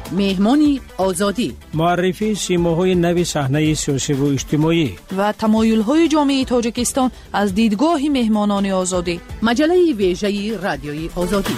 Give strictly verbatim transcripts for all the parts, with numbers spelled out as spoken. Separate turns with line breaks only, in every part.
مهمانی آزادی،
معرفی سیماهای نوی صحنه سیاسی و اجتماعی
و تمایل‌های جامعه تاجیکستان از دیدگاه مهمانان آزادی.
مجله ویژه رادیوی آزادی.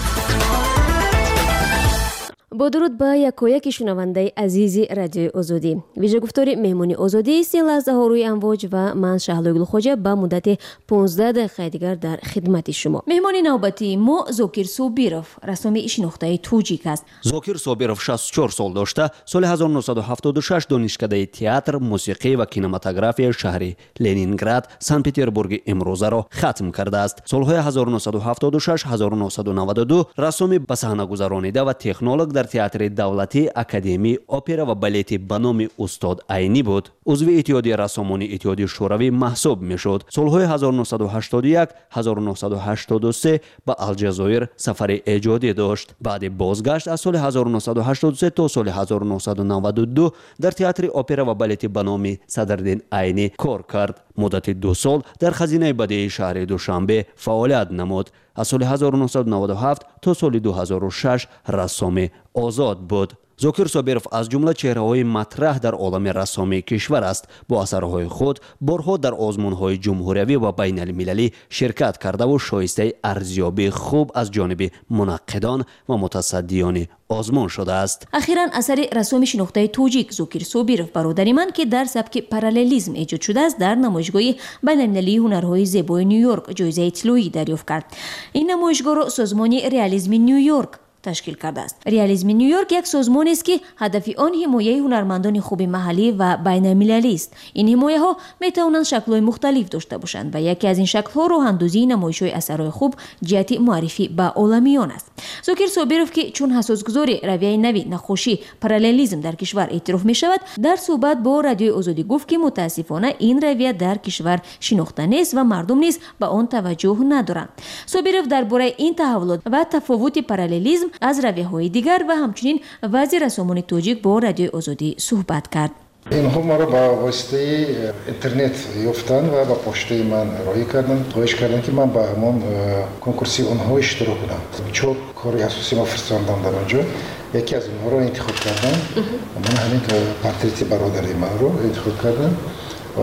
با درود به یکایک شنونده عزیز رادیوی آزادی. ویژه گفتار مهمانی آزادی سی لحظه ها روی امواج و من شهلوگل خوجه به مدت پانزده دقیقه دیگر در خدمت شما. مهمانی نوبتی ما زوکیر صابیروف، رسمی شناخته توجیک است.
زوکیر صابیروف شصت و چهار سال داشته. سال هزار و نهصد و هفتاد و شش دانشکده تئاتر، موسیقی و کینماتوگرافی شهر لنینگراد، سن پترزبورگ امروزه را ختم کرده است. سالهای هزار و نهصد و هفتاد و شش هزار و نهصد و نود و دو رسمی به صحنه گذرانیده و تکنولوژ در تئاتر دولتی، اکادمی اپرا و بالت به نام استاد عینی بود. عضو اتحادیه رسامان اتحادیه شوروی محسوب میشد. سالهای هزار و نهصد و هشتاد و یک هزار و نهصد و هشتاد و سه به الجزایر سفر ایجادی داشت. بعد بازگشت از سال هزار و نهصد و هشتاد و سه تا سال هزار و نهصد و نود و دو در تئاتر اپرا و بالت به نام صدرالدین عینی کار کرد. مدت دو سال در خزینه بدیعی شهر دوشنبه فعالیت نمود. از سال هزار و نهصد و نود و هفت تا سال دو هزار و شش رسام آزاد بود. زوکیر صابیروف از جمله چهره‌های مطرح در عالم رسامی کشور است. با اثرهای خود بارها در آزمون‌های جمهوری و بین المللی شرکت کرده و شایسته ارزیابی خوب از جانب منقدان و متصدیان آزمون شده است.
اخیراً اثر رسامی شناخته توجیک زوکیر صابیروف برادری من که در سبک پارالیلیسم ایجاد شده است در نمایشگاه بین‌المللی هنرهای زیبای نیویورک جایزه طلایی دریافت کرد. این نمایشگاه را سازمان رئالیسم نیویورک تشکیل کرده است. رئالیسم نیویورک یک سازمانی است که هدف آن حمایت هنرمندان خوب محلی و بین‌المللی است. این حمایت ها می توانند شکل‌های مختلف داشته باشند و یکی از این شکل‌ها راه‌اندازی نمایش‌های اثرهای خوب جهت معرفی به عالمیان است. زوکیر صابیروف که چون اساسگذار رویه نوی نقاشی پارالیلیسم در کشور اعتراف می شود، در صحبت با رادیوی آزادی گفت که متاسفانه این رویه در کشور شناخته نیست و مردم نیز به آن توجه ندارند. صابیروف درباره این تحولات و تفاوت پارالیلیسم از رویه‌های دیگر و همچنین وضع رسامان توجیک با رادیوی آزادی صحبت کرد.
اینها ما را با واسطه اینترنت یافتن و با پشته من رای کردن، خواهش کردن که من با همون کنکورسی اونها اشتراک کنم. چون کاری اساسی ما فرستادم در اونجا، یکی از اونها رو انتخاب کردن. من همین پورتریت برادری من رو انتخاب کردم و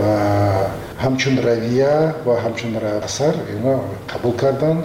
همچون رویه و همچون اثر اینا قبول کردن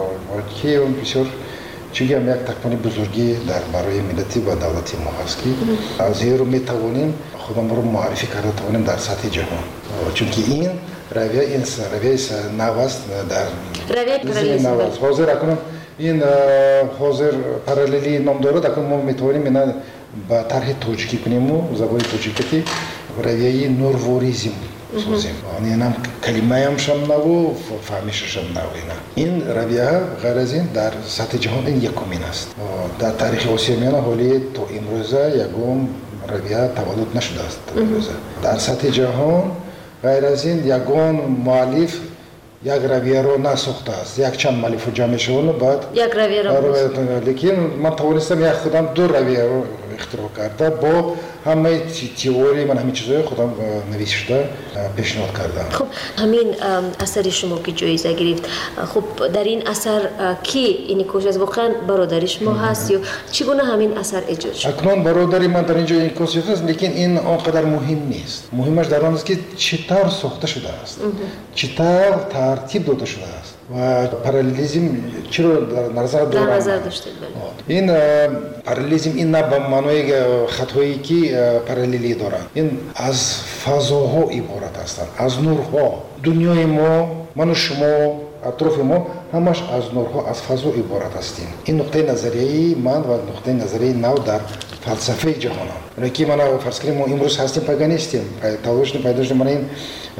و که اون بسیار چیزی هم یک تکمانی بزرگی در برای ملتی و دولتی ما هست که از این رو میتوانیم خودم رو معرفی کرده توانیم در سطح جهان، چون که این رویه این رویه نوست در رویه نوست حاضر اکنون این حاضر پارالیلی نام داره، اکنون ما میتوانیم اینا با طرح توجیکی کنیم و زبان توجیکی رویه نورواریزم سازیم. این هم کلمه هم شم نو فهمیشش هم نو این رویه غیر از این در سطح جهان این یکمین است. در تاریخ آسیاییان حالی تا امروزه یکم رویه تولد نشده است. در سطح جهان غیر از این یکم مؤلف یک رویه رو نساخته است. یک چند مؤلف جمع شدن بعد
یک رویه رو
لیکن من توانستم یک خودم دو رویه رو اختراع کرده با همه تئوری من همین چیزای خودم نوشته پیشنهاد کردم.
خب همین اثر شما که جایزه گرفت، خب در این اثر کی این کوش از واقعا برادر شما هست یا چگونه همین اثر ایجاد شد؟
اکنون برادری من در اینجا این کوش هست، لیکن این آنقدر مهم نیست. مهمش در آن است که چطور ساخته شده است، چطور ترتیب داده شده است و پارالیلیسم چرا در نظر
در نظر داشتید؟
این پارالیلیسم این نه به معنای خطایی که پارالیلی دارند، این از فضاها عبارت هستند، از نورها. دنیای ما، من و شما، اطراف ما همش از نورها، از فضا عبارت هستیم. این نقطه نظریه من و نقطه نظریه نو در فلسفه جهان هم. رکی من فرض کنیم ما امروز هستیم پاگانیستیم، تلاش نپیداش من این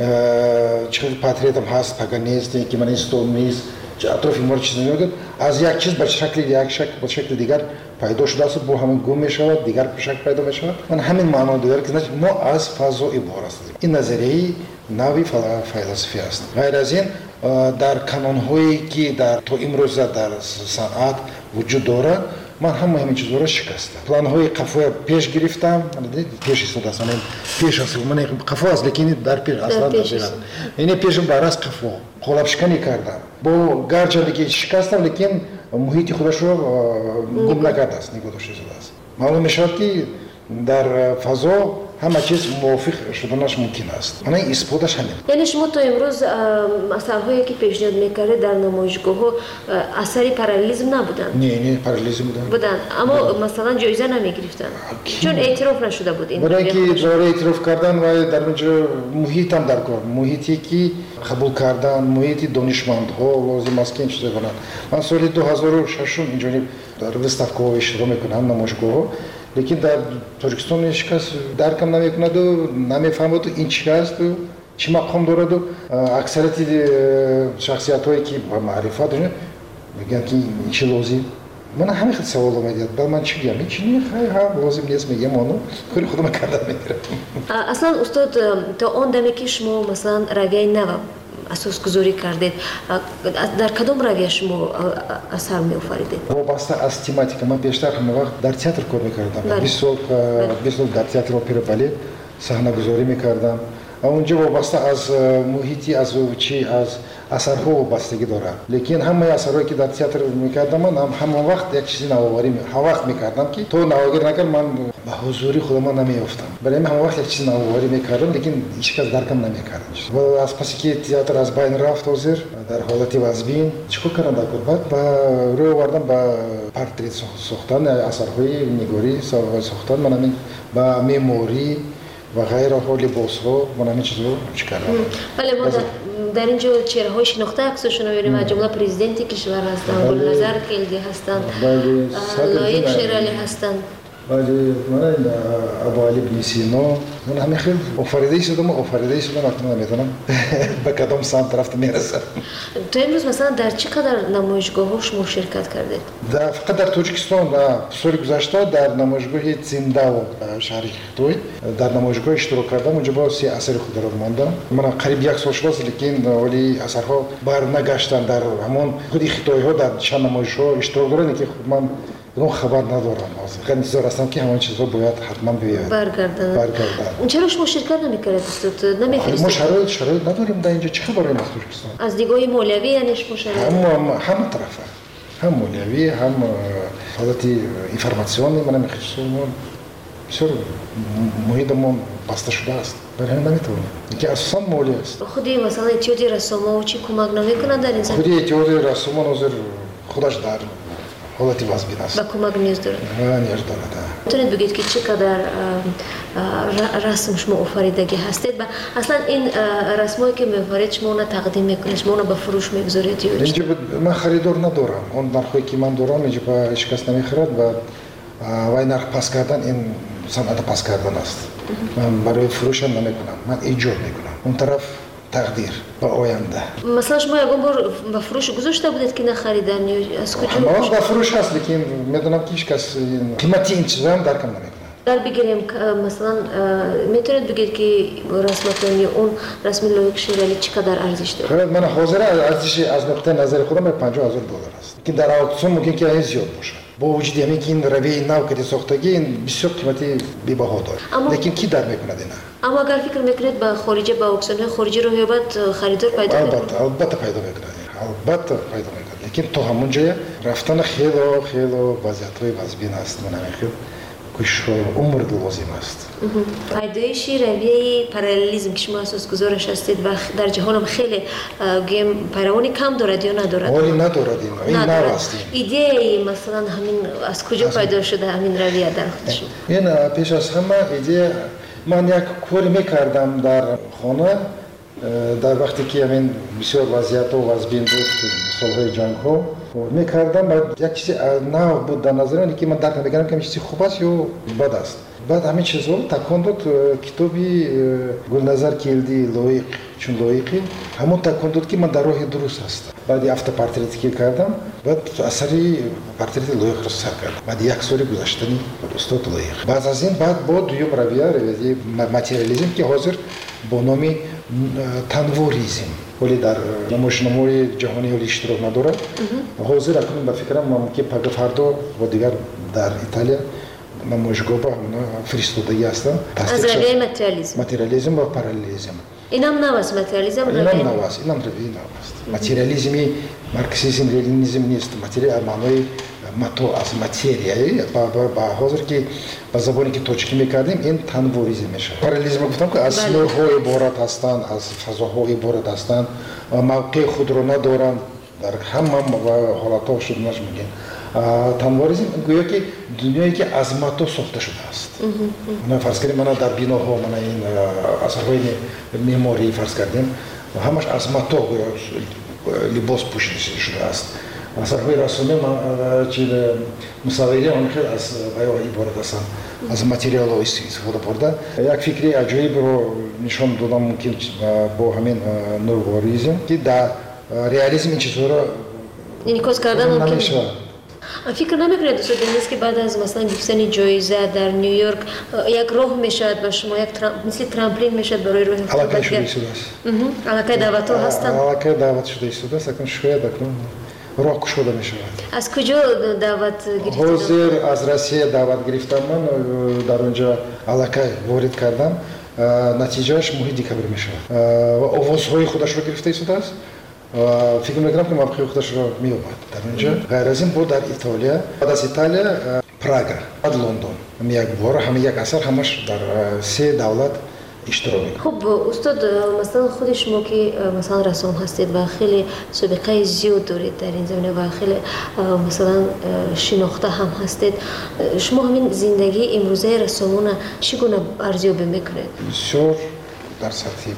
چقدر پاتریتم هست پاگانیستی که من این ستونیست اطراف ما چیزی نمیگه، از یک چیز به شکل یک شکل به شکل دیگر پیدا شده است، با همین گم می شود، دیگر به شکل پیدا می شود. من همین معنا داره که ما از فضا عبارت هستیم. این نظریه نوی فلسفی است. غیر از این در کانون‌هایی که در تو امروز در صنعت وجود دارد، من همه همین چیزها را شکستم. پلان‌های قفا پیش گرفتم، پیش است است من پیش است من قفا است، لیکن در پیش اصلا ندارم. یعنی پیشم برای قفا خلابشکنی کردم. با گرچه که شکستم، لیکن محیط خودش رو گم نکرده است، نگذاشته شده است. معلوم میشود که در فضا همه چیز موافق شدنش ممکن است. من این اثباتش همین.
یعنی شما تا امروز اثرهایی که پیشنهاد میکرده در نمایشگاه ها اثری پارالیزم نبودن؟
نه نه پارالیزم بودن.
بودن اما مثلا جایزه نمیگرفتن چون اعتراف نشده بود این.
برای اینکه برای اعتراف کردن و در اونجا محیط هم در کار، محیطی که قبول کردن، محیط دانشمندها لازم است که این چیزا کنند. من سال دو هزار و شش اینجوری در وستافکا اشتراک میکنم نمایشگاه ها. لیکن در تاجیکستان هیچ کس درکم نمیکند و نمیفهمد این چی است و چی مقام دارد و اکثریت شخصیت هایی که با معرفت دارن میگن که این چی لازم. من همین خیلی سوال میاد بعد من چی میگم چی نه خیلی ها لازم نیست میگم اونو کاری خودم کردم میگیرم.
اصلا استاد تا اون دمی که شما مثلا رویه نو اساس گذاری کردید در کدام رویه شما اثر می آفریدید؟
وابسته از تماتیک من بیشتر همه وقت در تئاتر کار میکردم. بیست سال بیست سال در تئاتر اپرا بالت صحنه گذاری میکردم. اونجا وابسته از محیطی از چی از اثرها وابستگی داره. لیکن همه اثرهایی که در تئاتر میکردم من هم همون وقت یک چیزی نوآوری هر وقت میکردم که تو نوآوری نکرد من به حضوری خودم نمیافتم. برای من همون وقت یک چیزی نوآوری میکردم لیکن هیچ کس درکم نمیکرد. و از پس که تئاتر از بین رفت حاضر در حالت وزبین چیکار کردم در بعد با روی آوردم با پورتریت ساختن اثرهای نگاری ساختن من همین با مموری و غیر ها لباس ها من همین چیز رو چکردم.
بله ما در اینجا چهره های شناخته عکسشون رو می‌بینیم. از جمله پرزیدنت کشور هستند، گلنظر کلدی هستند، لایق شیرالی هستند.
بله من ابو علی بن سینا من همین خیلی آفریده شدم آفریده شدم اکنون نمیدونم به کدام سمت رفت میرسم.
تو امروز مثلا در چه قدر نمایشگاه ها شما شرکت کردید؟
در فقط در تاجیکستان سال گذشته در نمایشگاه زنده و شهر خطوی در نمایشگاه اشتراک کردم. اونجا با سی اثر خود را ماندم. من قریب یک سال شد لیکن ولی اثرها بر نگشتن در همون خودی خطوی ها در چند نمایشگاه اشتراک دارن که من اون خبر ندارم. خیلی انتظار هستم که همین چیزها باید حتما بیاید
برگردن.
برگردن.
چرا شما شرکت نمی‌کردید استاد؟ نمی‌فرستید؟
ما شرایط شرایط نداریم در اینجا چه خبره از ترکستان؟
از دیدگاه مولوی یعنی شما شرایط
هم هم طرفه. هم مولوی هم حالت اینفورماسیونی من می‌خواستم بسیار محیطمون بسته شده است. برای همین نمیتونم. اینکه اساساً مولوی است.
خودی مثلا اتیادی رسوم چی کمک نمی‌کنه در این زمینه؟
خودی اتیادی رسوم نظر خودش در حالتی وزبین است.
و کمک نیاز داره.
نه نیاز داره.
میتونید بگید که چقدر رسم شما آفریدگی هستید و اصلا این رسمایی که می‌آفرید شما اون تقدیم میکنید شما اون به فروش میگذارید یا
اینجا من خریدار ندارم. اون نرخی که من دارم اینجا با هیچ کس نمیخرد و وای نرخ پس کردن این صنعت پس کردن است. من برای فروش هم نمیکنم. من ایجاد میکنم. اون طرف تقدیر با آینده.
مثلا شما یکم بار به فروش گذاشته بودید که نخریدن یا از کجا؟
ما به فروش هست لیکن میدونم که هیچ کس قیمتی این چیزا هم درکم نمیکنه.
در بگیریم مثلا میتونید بگید که رسمتون یا اون رسم لایق شیرالی چقدر ارزش داره؟
من حاضر ارزش از نقطه نظر خودم پنجاه هزار دلار است. که در اکسیون ممکن که این زیاد باشه. با وجود همین که این روی نو که ساختگی این بسیار قیمتی بی‌بها داره. لیکن کی در میکنه اینا؟
اما اگر فکر میکنید با خارجی با اکسیون خارجی رو بعد خریدار پیدا کنید؟
البته البته پیدا میکنه. البته پیدا میکنه. لیکن تو همون جای رفتن خیلی خیلی وضعیت‌های وزبین است. من همین کش عمر لازم است.
پیدایش رویه پارالیزم که شما اساس گذارش هستید و در جهان هم خیلی گیم پیروانی کم دارد یا ندارد؟
ولی ندارد این. این نواست.
ایده مثلا همین از کجا پیدا شده همین رویه در خودش؟
این پیش از همه ایده من یک کاری میکردم در خانه در وقتی که همین بسیار وضعیت و وزبین بود سالهای جنگ ها میکردم و یک چیزی نو بود در نظر من که من درک نمیکردم که چیزی خوب است یا بد است. بعد همین چیزها تکان داد کتابی گلنظر کلدی لایق چون لایقی همون تکان داد که من در راه درست هستم. بعد هفته پورتریتی که کردم بعد اثری پورتریت لایق را سر کردم. بعد یک سال گذشتنی استاد لایق. بعد از این بعد با دوم رویه رویه ماتریالیسم که حاضر با نام تنوریزم ولی در نمایشنامه‌های جهانی ولی اشتراک نداره. حاضر اکنون به فکرم من که پگاه فردا و دیگر در ایتالیا نمایشگاه با فرستادگی هستم.
از رویه ماتریالیسم.
ماتریالیسم و پارالیزم.
اینم نواست ماتریالیسم.
اینم نواست. اینم رویه نواست. ماتریالیزمی марксизм ленинизм نیست материя معنای ماتو از ماتریایی با با حاضر که با زبانی که توجیه میکردیم این تنوریزم میشه پاراللیزم گفتم که از نورهای عبارت هستند از فضاهای عبارت هستند موقع خود رو ندارن در همه حالتها شد نش میگن تنوریزم گویا که دنیایی که از ماتو ساخته شده است من فرض کردیم من در بیناها من این اثرهای معماری فرض کردیم همش از ماتو لباس پوشیده شده است اثرهای رسومی چیز مصوری آن خیلی از بیان عبارت هستند از متریال ها استفاده برده یک فکری عجیب رو نشان دادم ممکن با همین نورواریزم که در ریالیسم این چیزها
انعکاس کردن ممکن
فکر نمیکنید دوست دارید که بعد از مثلا گرفتن جایزه در نیویورک یک راه میشد به شما یک ترام... مثل ترامپولین میشد برای راه
علاقه شده است
علاقه دعوت ها هستن
علاقه دعوت شده است اکنون شاید اکنون راه شده میشه
از کجا دعوت گرفتید
حاضر از روسیه دعوت گرفتم من در اونجا علاقه وارد کردم نتیجهش ماه دکبر میشه و آوازهای خودش رو گرفته است فکر میکنم که موقع خودش رو میومد در اونجا غیر از این بود در ایتالیا بعد از ایتالیا پراگا بعد لندن هم یک بار هم یک اثر همش در سه دولت اشتراک میکنه
خب استاد مثلا خود شما که مثلا رسام هستید و خیلی سابقه زیاد دارید در این زمینه و خیلی مثلا شناخته هم هستید شما همین زندگی امروزه رسامون چگونه ارزیابی میکنید
بسیار در سطح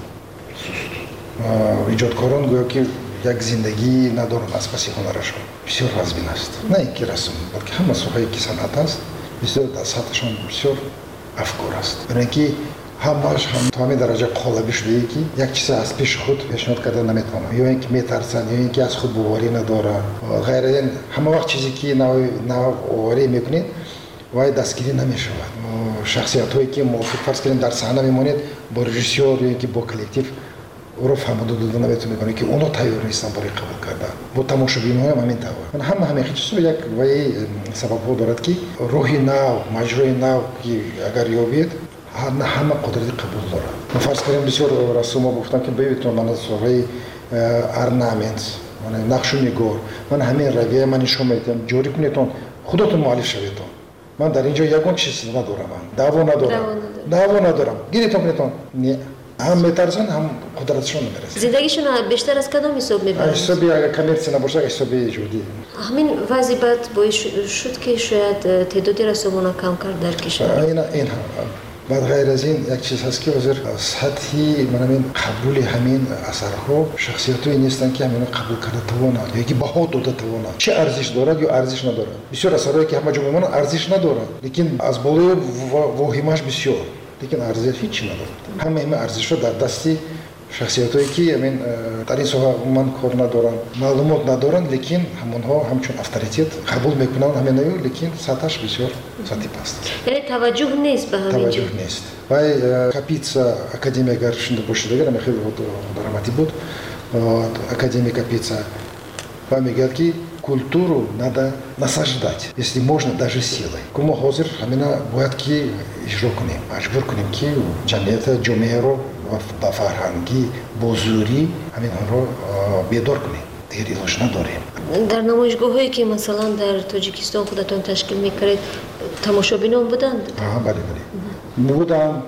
ایجادکاران گویا که یک زندگی ندارن از پس هنرشون بسیار وزبین است نه اینکه رسم بلکه همه سوهایی که صنعت است بسیار در سطحشان بسیار افکار است برای اینکه همش هم تا همین درجه قالبی شده ای که یک چیز از پیش خود پیشنهاد کرده نمیتونن یا اینکه میترسن یا اینکه از خود باوری ندارن غیر این همه وقت چیزی که نو نوآوری میکنید وای دستگیری نمیشود شخصیت هایی که موافق فرض کردیم در صحنه میمونید با رژیسور یا اینکه با کلکتیو او رو فهمیده دادن نمیتونه کنه که اونو تیار نیستن برای قبول کردن با تماشاگران هم همین طور من هم همین چیزا یک وای سبب ها دارد که روحی نو مجرای نو که اگر یابید همه قدرت قبول داره من فرض کنیم بسیار رسوم گفتم که ببینید من از صحبه ارنامنت من نقش نگار من همین رویه من نشون میدم جوری کنیتون خودتون مؤلف شوید من در اینجا یگان چیز ندارم من دعوا ندارم دعوا ندارم گیریتون کنیتون نه هم میترسن هم قدرتشون نمیرسه
زندگیشون بیشتر از کدام حساب میبرن
حسابی اگر کامرسی نباشه حسابی جدی
همین وضعیت باعث شد که شاید تعدادی رسومان کم کرد در کشور
این این بعد غیر از این یک چیز هست که وزیر سطحی من همین قبول همین اثرها شخصیتایی نیستن که همین قبول کرده توانند یا که بها داده توانند چه ارزش دارد یا ارزش ندارد بسیار اثرهایی که همه جا میمونن ارزش ندارد لیکن از بالای واهمش بسیار لیکن ارزش هیچی ندارد همه این ارزش در دستی شخصیتایی که همین در این سوها من کار ندارن معلومات ندارن لیکن همونها همچون اتوریته قبول میکنن همین نیو لیکن سطحش بسیار سطحی پست
یعنی توجه نیست به همین
توجه نیست وای کاپیتسا академия اگر شنده باشه دیگه من خیلی دراماتی بود академия капица вам говорят कि культуру надо насаждать если можно даже силой кому حاضر همина باید که اجرا کنیم مجبور کنیم که جمعیت جامعه رو با فرهنگی بزرگی همین رو بیدار کنیم دیگه ایلاش نداریم
در نمایشگاه هایی که مثلا در تاجیکستان خودتون تشکیل میکردید تماشابینان بودند؟
آها بله بله بودن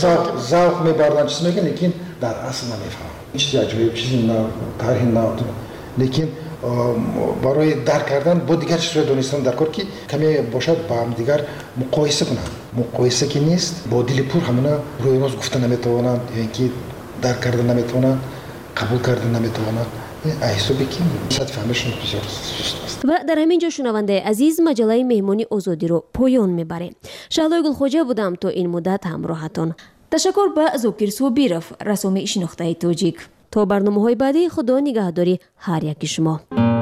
ذوق میبردن چیز میگن لیکن در اصل نمیفهمن چیزی عجیب چیزی نه تاریخ نه لیکن برای درک کردن با دیگر چیزهای دانستن در کار که کمی باشد با هم دیگر مقایسه کنند مقایسه که نیست با دل پر همونا روی راست گفتن نمیتوانند یا اینکه درک کردن نمیتوانند قبول کردن نمیتوانند احسابی که صد فهمشون بسیار سست است
و در همین جا شنونده عزیز مجله مهمانی آزادی رو پایان میبره شعله گلخوجه بودم تا این مدت همراهتون تشکر به زوکیر صوبیرف رسوم شناخته تاجیک تا برنامه‌های بعدی خدا نگهداری هر یک شما